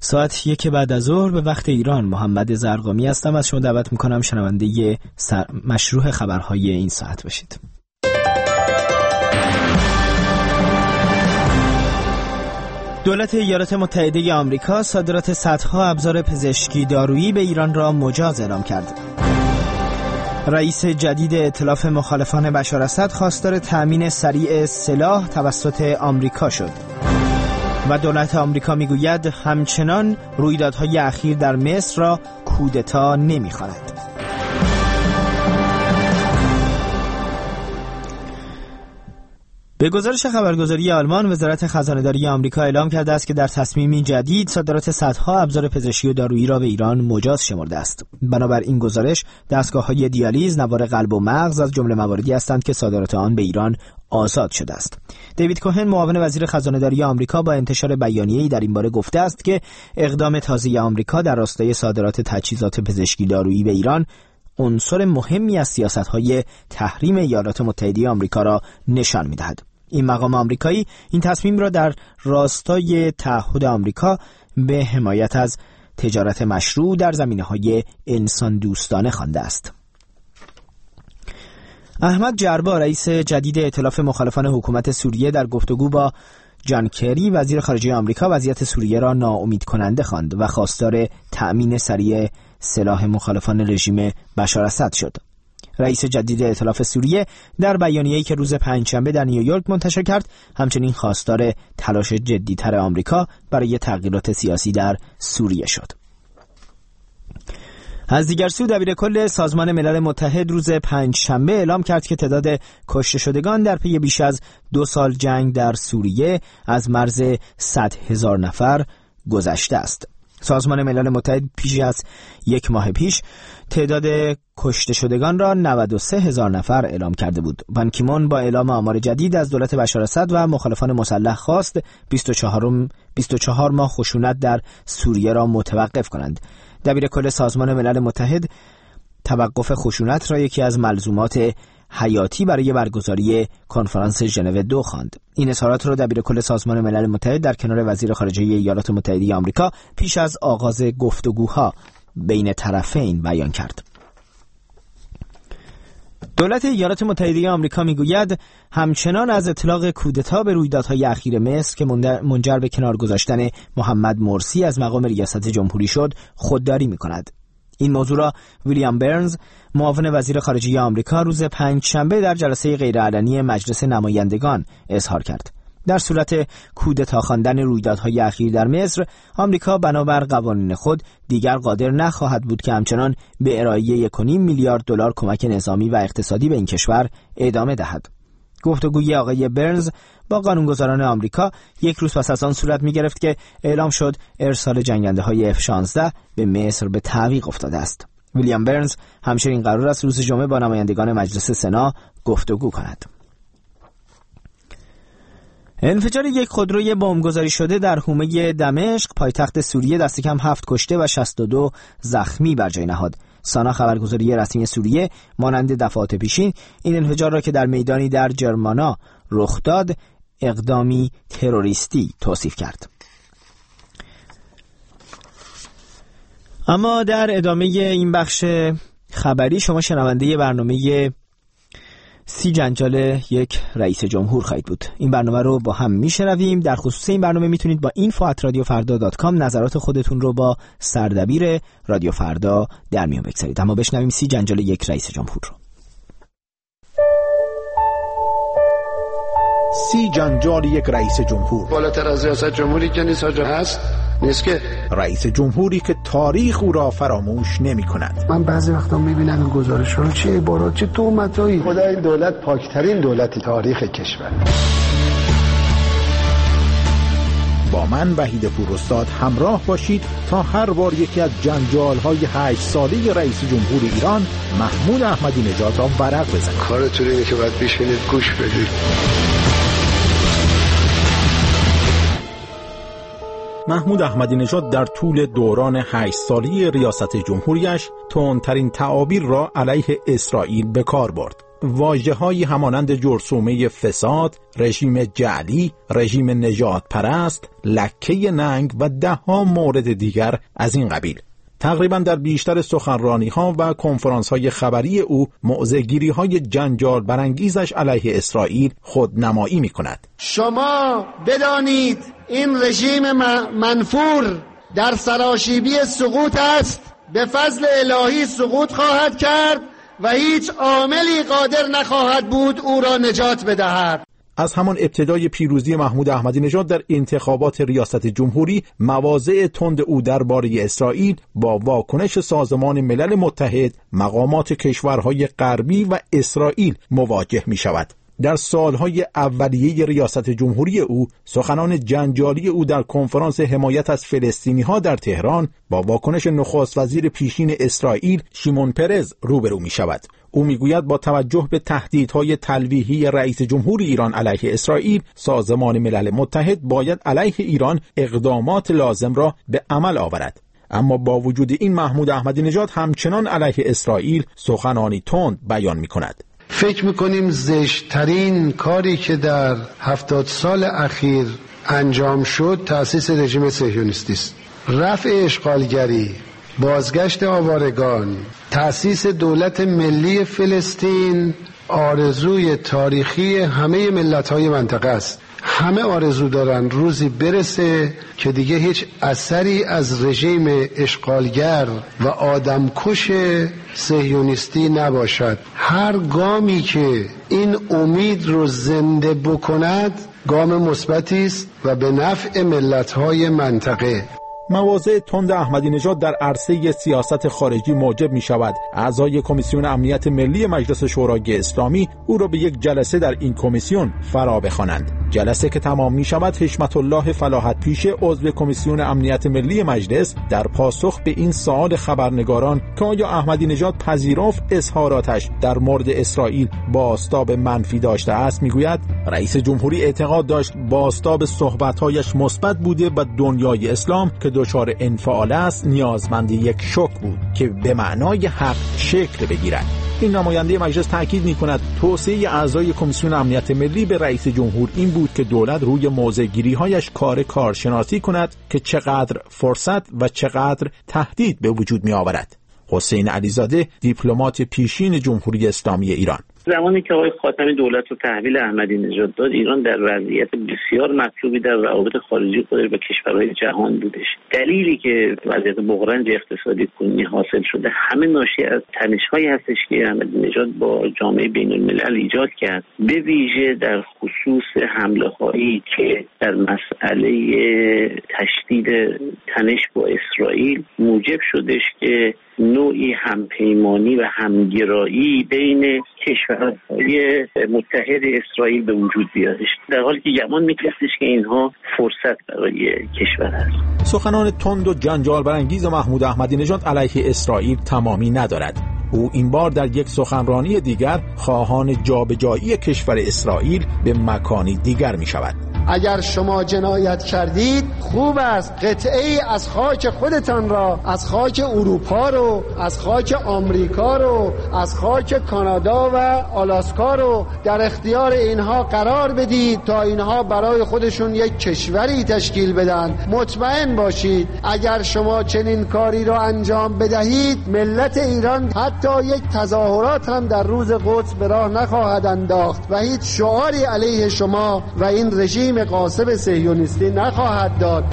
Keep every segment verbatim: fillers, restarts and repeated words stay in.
ساعت یک بعد از ظهر به وقت ایران. محمد زرقامی هستم. از شما دعوت میکنم شنونده مشروع خبرهای این ساعت باشید. دولت ایالات متحده آمریکا صادرات صدها ابزار پزشکی دارویی به ایران را مجاز اعلام کرد. رئیس جدید ائتلاف مخالفان بشار اسد خواستار تأمین سریع سلاح توسط آمریکا شد. و دولت آمریکا میگوید همچنان رویدادهای اخیر در مصر را کودتا نمی‌خواند. به گزارش خبرگزاری آلمان، وزارت خزانه‌داری آمریکا اعلام کرده است که در تصمیمی جدید صادرات صدها ابزار پزشکی و دارویی را به ایران مجاز شمرده است. بنابر این گزارش، دستگاه‌های دیالیز، نوار قلب و مغز از جمله مواردی هستند که صادرات آن به ایران آزاد شده است. دیوید کوهن، معاون وزیر خزانه‌داری آمریکا، با انتشار بیانیه‌ای در این باره گفته است که اقدام تازه آمریکا در راستای صادرات تجهیزات پزشکی دارویی به ایران عنصر مهمی از سیاست‌های تحریم ایالات متحده آمریکا را نشان می‌دهد. این مقام آمریکایی این تصمیم را در راستای تعهد آمریکا به حمایت از تجارت مشروع در زمینه‌های انسان دوستانه خوانده است. احمد جربا، رئیس جدید ائتلاف مخالفان حکومت سوریه، در گفتگو با جان کری، وزیر خارجه آمریکا، وضعیت سوریه را ناامید کننده خواند و خواستار تأمین سریع سلاح مخالفان رژیم بشار اسد شد. رئیس جدید ائتلاف سوریه در بیانیه‌ای که روز پنجشنبه در نیویورک منتشر کرد، همچنین خواستار تلاش جدی‌تر آمریکا برای تغییرات سیاسی در سوریه شد. از دیگر سو، دبیرکل سازمان ملل متحد روز پنجشنبه اعلام کرد که تعداد کشته شدگان در پی بیش از دو سال جنگ در سوریه از مرز صد هزار نفر گذشته است. سازمان ملل متحد پیش از یک ماه پیش تعداد کشته شدگان را نود و سه هزار نفر اعلام کرده بود. بان کی مون با اعلام آمار جدید از دولت بشار اسد و مخالفان مسلح خواست بیست و چهار ماه خشونت در سوریه را متوقف کنند. دبیرکل سازمان ملل متحد توقف خشونت را یکی از ملزومات حیاتی برای برگزاری کنفرانس ژنو دو خواند. این اظهارات را دبیرکل سازمان ملل متحد در کنار وزیر خارجه ایالات متحده آمریکا پیش از آغاز گفتگوها بین طرفین بیان کرد. دولت ایالات متحده آمریکا میگوید همچنان از اطلاق کودتا به رویدادهای اخیر مصر که منجر به کنار گذاشتن محمد مرسی از مقام ریاست جمهوری شد خودداری میکند. این موضوع را ویلیام برنز، معاون وزیر خارجه آمریکا، روز پنجشنبه در جلسه غیرعلنی مجلس نمایندگان اظهار کرد. در صورت کودتا خواندن رویدادهای اخیر در مصر، آمریکا بنابر قوانین خود دیگر قادر نخواهد بود که همچنان به ارائه یک و نیم میلیارد دلار کمک نظامی و اقتصادی به این کشور ادامه دهد. گفتگوی آقای برنز با قانونگذاران آمریکا یک روز پس از آن صورت می گرفت که اعلام شد ارسال جنگنده های اف شانزده به مصر به تعویق افتاده است. ویلیام برنز همچنین قرار است روز جمعه با نمایندگان مجلس سنا گفتگو کند. انفجار یک خودروی بمبگذاری شده در حومه دمشق، پایتخت سوریه، دست کم هفت کشته و شصت و دو زخمی بر جای نهاد. سانا، خبرگزاری رسمی سوریه، مانند دفعات پیشین این انفجار را که در میدانی در جرمانا رخ داد اقدامی تروریستی توصیف کرد. اما در ادامه این بخش خبری شما شنونده برنامه سی جنجال یک رئیس جمهور خواهید بود. این برنامه رو با هم میشنویم. در خصوص این برنامه میتونید با اینفو ات رادیو فردا دات کام نظرات خودتون رو با سردبیر رادیو فردا در میون بگذارید. اما بشنویم سی جنجال یک رئیس جمهور رو. سی جنجال یک رئیس جمهور. بالاتر از ریاست جمهوری که نیست آجا هست نیست که رئیس جمهوری که تاریخ او را فراموش نمی کند. من بعضی وقتا میبینم این گزارش رو چه عبارات چه تهمتایی. خدا این دولت پاکترین دولت تاریخ کشور. با من وحید پوراستاد همراه باشید تا هر بار یکی از جنجال‌های هشت ساله رئیس جمهور ایران محمود احمدی نژاد را ورق بزنید. کارتون اینه که باید بشینید گوش بدید. محمود احمدی نژاد در طول دوران هشت ساله ریاست جمهوریش تندترین تعابیر را علیه اسرائیل به کار برد. واژه‌هایی همانند جرثومه فساد، رژیم جعلی، رژیم نژاد پرست، لکه ننگ و ده ها مورد دیگر از این قبیل. تقریبا در بیشتر سخنرانی‌ها و کنفرانس‌های خبری او موضع‌گیری‌های جنجال برانگیزش علیه اسرائیل خودنمایی می‌کند. شما بدانید این رژیم منفور در سراشیبی سقوط است، به فضل الهی سقوط خواهد کرد و هیچ عاملی قادر نخواهد بود او را نجات بدهد. از همان ابتدای پیروزی محمود احمدی نژاد در انتخابات ریاست جمهوری، مواضع تند او درباره اسرائیل با واکنش سازمان ملل متحد، مقامات کشورهای غربی و اسرائیل مواجه می شود. در سالهای اولیه ریاست جمهوری او، سخنان جنجالی او در کنفرانس حمایت از فلسطینی‌ها در تهران با واکنش نخست وزیر پیشین اسرائیل شیمون پرز روبرو می شود. او میگوید با توجه به تهدیدهای تلویحی رئیس جمهور ایران علیه اسرائیل، سازمان ملل متحد باید علیه ایران اقدامات لازم را به عمل آورد. اما با وجود این، محمود احمدی نژاد همچنان علیه اسرائیل سخنانی تند بیان می‌کند. فکر میکنیم زشت‌ترین کاری که در هفتاد سال اخیر انجام شد تأسیس رژیم صهیونیستی است. رفع اشغالگری، بازگشت آوارگان، تأسیس دولت ملی فلسطین آرزوی تاریخی همه ملت‌های منطقه است. همه آرزو دارن روزی برسه که دیگه هیچ اثری از رژیم اشغالگر و آدمکش صهیونیستی نباشد. هر گامی که این امید رو زنده بکند گام مثبتی است و به نفع ملت‌های منطقه. مواضع تند احمدی نژاد در عرصه سیاست خارجی موجب می شود اعضای کمیسیون امنیت ملی مجلس شورای اسلامی او را به یک جلسه در این کمیسیون فرا بخوانند. جلسه که تمام می شود، حشمت الله فلاحت پیشه عضو کمیسیون امنیت ملی مجلس در پاسخ به این سوال خبرنگاران که آیا احمدی نژاد پذیرفت اظهاراتش در مورد اسرائیل بازتاب منفی داشته است، میگوید رئیس جمهوری اعتقاد داشت بازتاب صحبت‌هایش مثبت بوده و دنیای اسلام که دچار انفعال است نیازمند یک شوک بود که به معنای حق شکل بگیرد. این نماینده مجلس تاکید می‌کند توصیه اعضای کمیسیون امنیت ملی به رئیس جمهور این بود که دولت روی موضع‌گیری‌هایش کار کارشناسی کند که چقدر فرصت و چقدر تهدید به وجود می‌آورد. حسین علیزاده، دیپلمات پیشین جمهوری اسلامی ایران: زمانی که آقای خاتمی دولت رو تحویل احمدی نژاد داد، ایران در وضعیت بسیار مطلوبی در روابط خارجی خودش با کشورهای جهان بودش. دلیلی که وضعیت بحران اقتصادی کنونی حاصل شده همه ناشی از تنش‌هایی هستش که احمدی نژاد با جامعه بین‌الملل ایجاد کرد، به ویژه در خصوص حمله‌هایی که در مسئله تشدید تنش با اسرائیل موجب شدش که نوعی همپیمانی و همگرایی بین کشورهای متحد اسرائیل به وجود بیادش، در حالی که گمان می‌کردش که اینها فرصت برای کشور است. سخنان تند و جنجال برانگیز محمود احمدی نژاد علیه اسرائیل تمامی ندارد. او این بار در یک سخنرانی دیگر خواهان جابجایی کشور اسرائیل به مکانی دیگر می شود. اگر شما جنایت کردید خوب است قطعه‌ای از خاک خودتان را، از خاک اروپا رو، از خاک آمریکا رو، از خاک کانادا و آلاسکا رو در اختیار اینها قرار بدید تا اینها برای خودشون یک کشوری تشکیل بدن. مطمئن باشید اگر شما چنین کاری را انجام بدهید، ملت ایران حتی یک تظاهرات هم در روز قدس به راه نخواهد انداخت و هیچ شعاری علیه شما و این رژیم قاصب صهیونیستی نخواهد داد.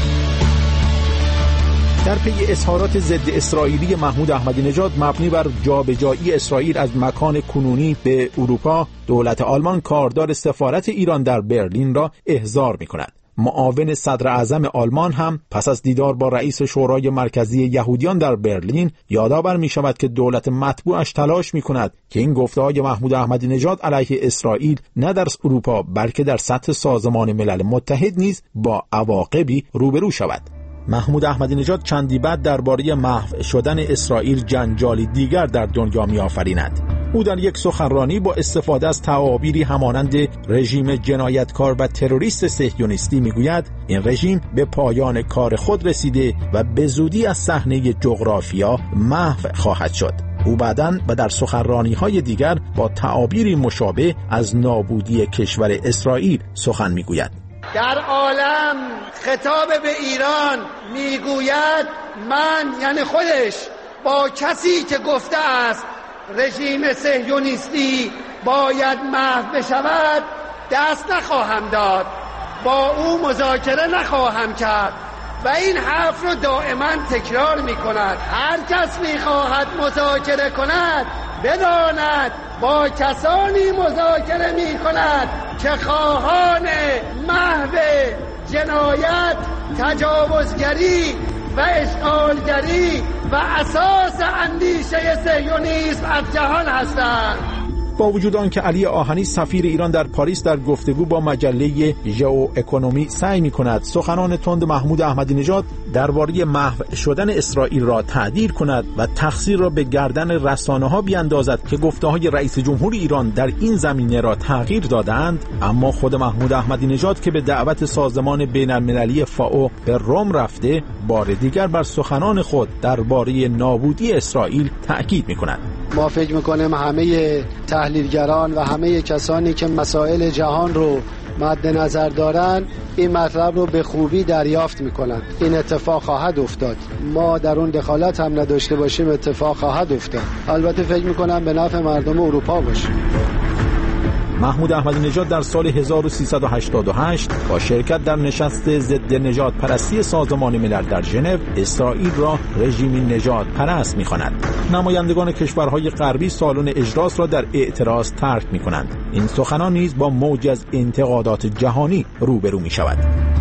در پی اظهارات ضد اسرائیلی محمود احمدی نژاد مبنی بر جابجایی اسرائیل از مکان کنونی به اروپا، دولت آلمان کاردار سفارت ایران در برلین را احضار می‌کند. معاون صدر اعظم آلمان هم پس از دیدار با رئیس شورای مرکزی یهودیان در برلین یادآور می شود که دولت مطبوعش تلاش می کند که این گفته‌های محمود احمدی نژاد علیه اسرائیل نه در اروپا بلکه در سطح سازمان ملل متحد نیز با عواقبی روبرو شود. محمود احمدی نژاد چندی بعد درباره محو شدن اسرائیل جنجالی دیگر در دنیا می‌آفریند. او در یک سخنرانی با استفاده از تعابیری همانند رژیم جنایتکار و تروریست صهیونیستی میگوید این رژیم به پایان کار خود رسیده و به زودی از صحنه جغرافیا محو خواهد شد. او بعداً و در سخنرانی‌های دیگر با تعابیری مشابه از نابودی کشور اسرائیل سخن می‌گوید. در عالم خطاب به ایران میگوید من، یعنی خودش، با کسی که گفته است رژیم صهیونیستی باید محو بشود دست نخواهم داد، با او مذاکره نخواهم کرد و این حرف رو دائما تکرار می کند. هر کس می خواهد مذاکره کند بداند با کسانی مذاکره می کند که خواهان محو جنایت، تجاوزگری و اشغالگری و اساس اندیشه صهیونیسم از جهان هستند. با وجود آنکه علی آهنی سفیر ایران در پاریس در گفتگو با مجله ژئو اکونومی سعی می‌کند سخنان تند محمود احمدی نژاد درباره محو شدن اسرائیل را تعدیل کند و تقصیر را به گردن رسانه‌ها بیاندازد که گفته‌های رئیس جمهور ایران در این زمینه را تغییر دادند، اما خود محمود احمدی نژاد که به دعوت سازمان بین‌المللی فائو به روم رفته، بار دیگر بر سخنان خود درباره نابودی اسرائیل تأکید می‌کند. ما فکر میکنیم همه تحلیلگران و همه کسانی که مسائل جهان رو مد نظر دارن این مطلب رو به خوبی دریافت میکنن. این اتفاق خواهد افتاد، ما در اون دخالت هم نداشته باشیم اتفاق خواهد افتاد. البته فکر میکنم به نفع مردم اروپا باشه. محمود احمدی نژاد در سال هزار و سیصد و هشتاد و هشت با شرکت در نشست ضد نژاد پرستی سازمان ملل در ژنو اسرائیل را رژیمی نژاد پرست می‌خواند. نمایندگان کشورهای غربی سالن اجلاس را در اعتراض ترک می‌کنند. این سخنان نیز با موجی از انتقادات جهانی روبرو می‌شود.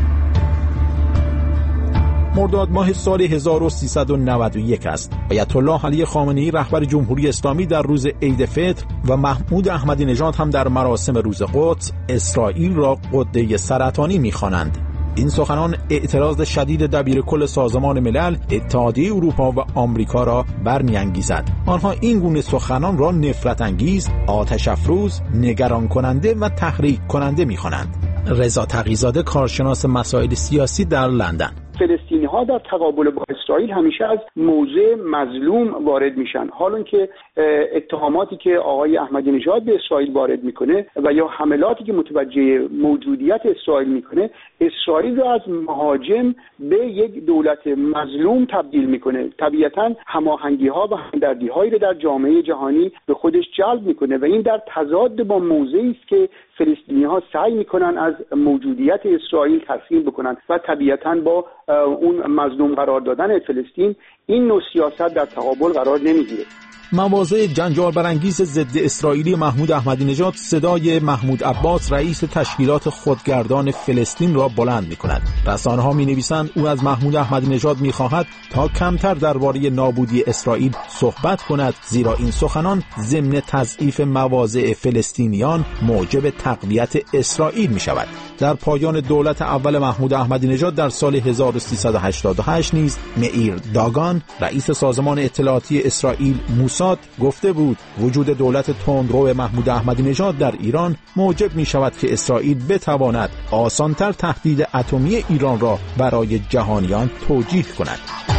مرداد ماه سال هزار و سیصد و نود و یک است. آیت الله علی خامنه‌ای رهبر جمهوری اسلامی در روز عید فطر و محمود احمدی نژاد هم در مراسم روز قدس اسرائیل را قده سرطانی می‌خوانند. این سخنان اعتراض شدید دبیرکل سازمان ملل، اتحادیه اروپا و آمریکا را برمی‌انگیزد. آنها این گونه سخنان را نفرت انگیز، آتش افروز، نگران کننده و تحریک کننده می‌خوانند. رضا تقی‌زاده کارشناس مسائل سیاسی در لندن: فلسطینی ها در تقابل با اسرائیل همیشه از موضع مظلوم وارد میشن، حالا که اتهاماتی که آقای احمدی نژاد به اسرائیل وارد میکنه و یا حملاتی که متوجه موجودیت اسرائیل میکنه، اسرائیل رو از مهاجم به یک دولت مظلوم تبدیل میکنه. طبیعتاً هماهنگی ها و همدردی هایی رو در جامعه جهانی به خودش جلب میکنه و این در تضاد با موضعی است که فلسطینی ها سعی میکنن از موجودیت اسرائیل تسخیر بکنن و طبیعتاً با اون مظلوم قرار دادن فلسطین این نوع سیاست در تقابل قرار نمیگیره. مواضع جنجال برانگیز ضد اسرائیلی محمود احمدی نژاد صدای محمود عباس رئیس تشکیلات خودگردان فلسطین را بلند می‌کند. رسانه‌ها می‌نویسند او از محمود احمدی نژاد می‌خواهد تا کمتر درباره نابودی اسرائیل صحبت کند، زیرا این سخنان ضمن تضعیف مواضع فلسطینیان موجب تقویت اسرائیل می‌شود. در پایان دولت اول محمود احمدی نژاد در سال هزار و سیصد و هشتاد و هشت نیز مئیر داگان رئیس سازمان اطلاعاتی اسرائیل موساد گفته بود وجود دولت تندرو محمود احمدی نژاد در ایران موجب می شود که اسرائیل بتواند آسانتر تهدید اتمی ایران را برای جهانیان توجیه کند.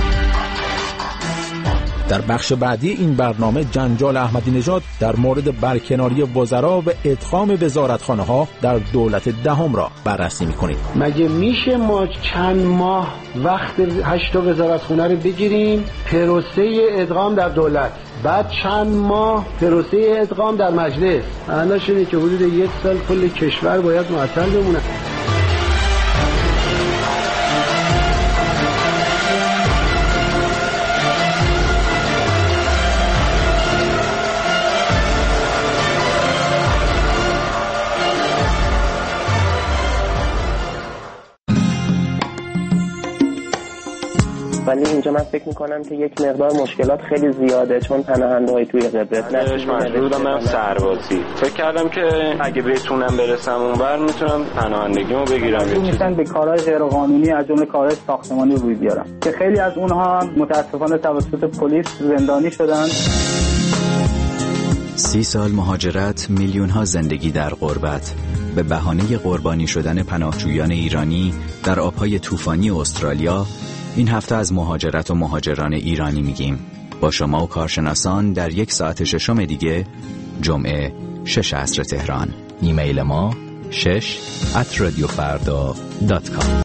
در بخش بعدی این برنامه جنجال احمدی نژاد در مورد برکناری وزرا و ادغام وزارتخانه‌ها در دولت دهم را بررسی می‌کنیم. مگه میشه ما چند ماه وقت هشت وزارتخانه رو بگیریم پروسه ادغام در دولت، بعد چند ماه پروسه ادغام در مجلس؟ الان شده که حدود یک سال کل کشور باید معطل بمونه. ولی اینجا من فکر میکنم که یک مقدار مشکلات خیلی زیاده، چون پناهنده‌های توی قبرس نشش مجبورم من سربازی. فکر کردم که اگه بتونم برسم اونور میتونم پناهندگیمو بگیرم. میتونن به کارهای غیرقانونی از جمله کارهای ساختمانی روی بیارن که خیلی از اونها متاسفانه توسط پلیس زندانی شدن. سی سال مهاجرت، میلیون‌ها زندگی در غربت. به بهانه قربانی شدن پناهجویان ایرانی در آب‌های طوفانی استرالیا این هفته از مهاجرت و مهاجران ایرانی میگیم. با شما و کارشناسان در یک ساعت ششم دیگه، جمعه شش عصر تهران. ایمیل ما شش ات رادیو فردا دات کام.